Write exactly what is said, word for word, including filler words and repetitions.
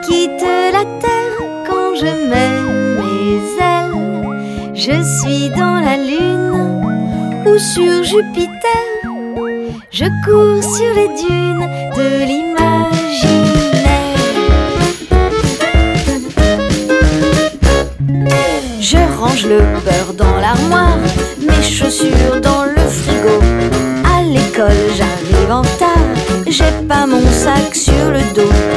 quitte la terre quand je mets mes ailes. Je suis dans la lune ou sur Jupiter. Je cours sur les dunes de l'imaginaire. Je range le beurre dans l'armoire, mes chaussures dans le frigo. À l'école j'arrive en retard, j'ai pas mon sac sur le dos.